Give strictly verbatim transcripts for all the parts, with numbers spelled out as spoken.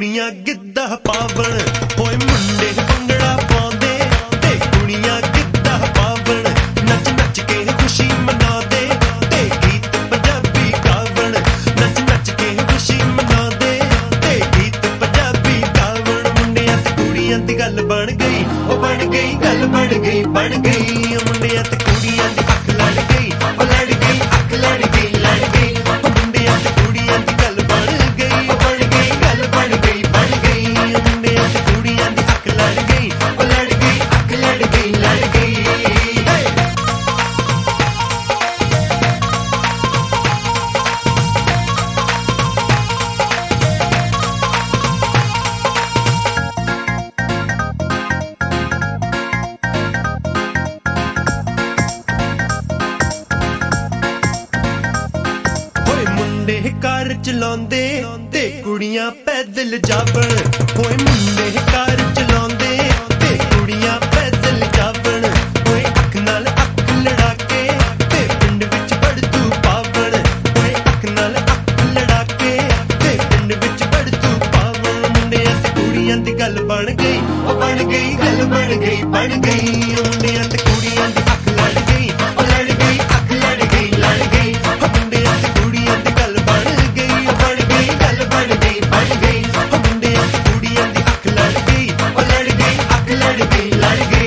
ਕੁੜੀਆਂ ਗਿੱਧਾ ਪਾਵਣ, ਓਏ ਮੁੰਡੇ ਭੰਗੜਾ ਪਾਉਂਦੇ ਤੇ ਕੁੜੀਆਂ ਗਿੱਧਾ ਪਾਵਣ, ਨੱਚ ਨੱਚ ਕੇ ਖੁਸ਼ੀ ਮਨਾਉਂਦੇ ਤੇ ਗੀਤ ਪੰਜਾਬੀ ਗਾਵਣ, ਨੱਚ ਨੱਚ ਕੇ ਖੁਸ਼ੀ ਮਨਾਉਂਦੇ ਤੇ ਗੀਤ ਪੰਜਾਬੀ ਗਾਵਣ। ਮੁੰਡਿਆਂ ਤੇ ਕੁੜੀਆਂ ਦੀ ਗੱਲ ਬਣ ਗਈ, ਉਹ ਬਣ ਗਈ ਗੱਲ ਬਣ ਗਈ ਬਣ ਗਈ, ਮੁੰਡਿਆਂ ਤੇ ਕੁੜੀਆਂ ਦੀ ਅੱਖ ਲੜ ਗਈ, ਉਹ ਲੜ ਗਈ ਅੱਖ ਲੜ ਗਈ ਲੜ ਗਈ, ਮੁੰਡਿਆਂ ਤੇ ਕੁੜੀਆਂ ਦੀ ਗੱਲ ਬਣ ਗਈ, ਉਹ ਬਣ ਗਈ ਗੱਲ ਬਣ ਗਈ ਬਣ ਗਈ, ਮੁੰਡਿਆਂ ਤੇ ਕੁੜੀਆਂ ਦੀ ਅੱਖ ਲੜ ਗਈ, ਉਹ ਲੜ ਗਈ ਅੱਖ ਲੜ ਗਈ ਲੜ ਗਈ। ਕਾਰ ਚਲਾਉਂਦੇ ਤੇ ਕੁੜੀਆਂ ਪੈਦਲ ਜਾਵਣ, ਓਏ ਮੁੰਡੇ ਕਾਰ ਚਲਾਉਂਦੇ ਤੇ ਕੁੜੀਆਂ ਪੈਦਲ ਜਾਵਣ, ਓਏ ਅੱਖ ਨਾਲ ਅੱਖ ਲੜਾ ਕੇ ਤੇ ਪਿੰਡ ਵਿੱਚ ਬੜਦੂ ਪਾਵਣ, ਓਏ ਅੱਖ ਨਾਲ ਅੱਖ ਲੜਾ ਕੇ ਤੇ ਪਿੰਡ ਵਿੱਚ ਬੜਦੂ ਪਾਵਣ। ਮੁੰਡਿਆਂ ਤੇ ਕੁੜੀਆਂ ਦੀ ਗੱਲ ਬਣ ਗਈ, ਉਹ ਬਣ ਗਈ ਗੱਲ ਬਣ ਗਈ ਬਣ ਗਈ, ਮੁੰਡਿਆਂ ਤੇ ਕੁੜੀਆਂ ਦੀ ਅੱਖ ਲੜ ਗਈ, ਉਹ ਲੜ ਗਈ ਅੱਖ ਲੜ ਗਈ ਲੜ ਗਈ, ਮੁੰਡਿਆਂ ਤੇ ਕੁੜੀਆਂ ਦੀ ਗੱਲ ਬਣ ਗਈ, ਉਹ ਬਣ ਗਈ ਗੱਲ ਬਣ ਗਈ ਬਣ ਗਈ, ਮੁੰਡਿਆਂ ਤੇ ਕੁੜੀਆਂ ਦੀ ਅੱਖ ਲੜ ਗਈ, ਉਹ ਲੜ ਗਈ ਅੱਖ ਲੜ ਗਈ ਲੜ ਗਈ।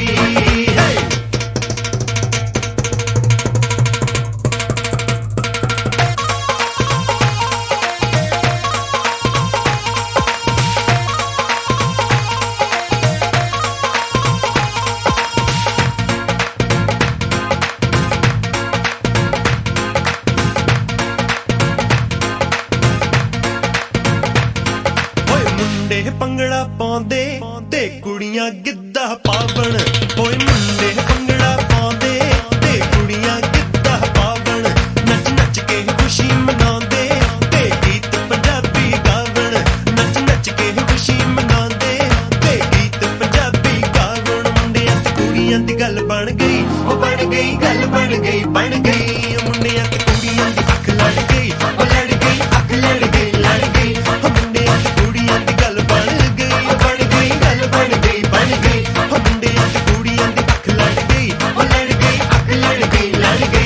ਮੁੰਡੇ ਭੰਗੜਾ ਪਾਉਂਦੇ ਤੇ ਕੁੜੀਆਂ ਗਿੱਧਾ ਪਾਵਣ, ਓਏ ਮੁੰਡੇ ਭੰਗੜਾ ਪਾਉਂਦੇ ਤੇ ਕੁੜੀਆਂ ਗਿੱਧਾ ਪਾਵਣ, ਨੱਚ ਨੱਚ ਕੇ ਖੁਸ਼ੀ ਮਨਾਉਂਦੇ ਤੇ ਗੀਤ ਪੰਜਾਬੀ ਗਾਵਣ, ਨੱਚ ਨੱਚ ਕੇ ਖੁਸ਼ੀ ਮਨਾਉਂਦੇ ਤੇ ਗੀਤ ਪੰਜਾਬੀ ਗਾਵਣ। ਮੁੰਡਿਆਂ ਤੇ ਕੁੜੀਆਂ ਦੀ ਗੱਲ ਬਣ ਗਈ, ਉਹ ਬਣ ਗਈ ਗੱਲ ਬਣ ਗਈ ਬਣ ਗਈ, ਮੁੰਡਿਆਂ ਤੇ ਕੁੜੀਆਂ ਦੀ ਅੱਖ ਲੜ ਗਈ, ਉਹ ਲੜ ਗਈ ਅੱਖ ਲੜ ਗਈ ਲੜ ਗਈ, ਮੁੰਡਿਆਂ ਤੇ ਕੁੜੀਆਂ ਦੀ ਗੱਲ ਬਣ ਗਈ, ਉਹ ਬਣ ਗਈ ਗੱਲ ਬਣ ਗਈ ਬਣ ਗਈ, ਮੁੰਡਿਆਂ ਤੇ ਕੁੜੀਆਂ ਦੀ ਅੱਖ ਲੜ ਗਈ, ਉਹ ਲੜ ਗਈ ਅੱਖ ਲੜ ਗਈ ਲੜ ਗਈ।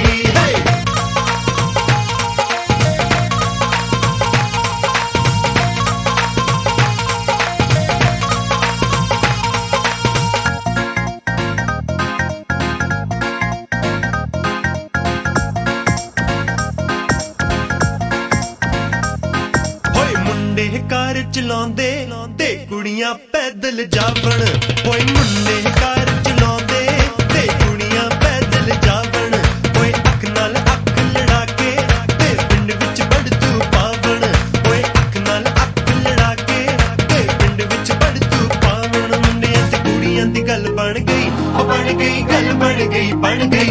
ਮੁੰਡੇ ਕਾਰ ਚਲਾਉਂਦੇ ਤੇ ਕੁੜੀਆਂ ਪੈਦਲ ਜਾਵਣ, ਓਏ ਮੁੰਡੇ ਕਾਰ ਚਲਾਉਂਦੇ ਤੇ ਕੁੜੀਆਂ ਪੈਦਲ ਜਾਵਣ, ਓਏ ਅੱਖ ਨਾਲ ਅੱਖ ਲੜਾ ਕੇ ਤੇ ਪਿੰਡ ਵਿੱਚ ਬੜਦੂ ਪਾਵਣ, ਓਏ ਅੱਖ ਨਾਲ ਅੱਖ ਲੜਾ ਕੇ ਤੇ ਪਿੰਡ ਵਿੱਚ ਬੜਦੂ ਪਾਵਣ। ਮੁੰਡਿਆਂ ਤੇ ਕੁੜੀਆਂ ਦੀ ਗੱਲ ਬਣ ਗਈ, ਉਹ ਬਣ ਗਈ ਗੱਲ ਬਣ ਗਈ ਬਣ ਗਈ,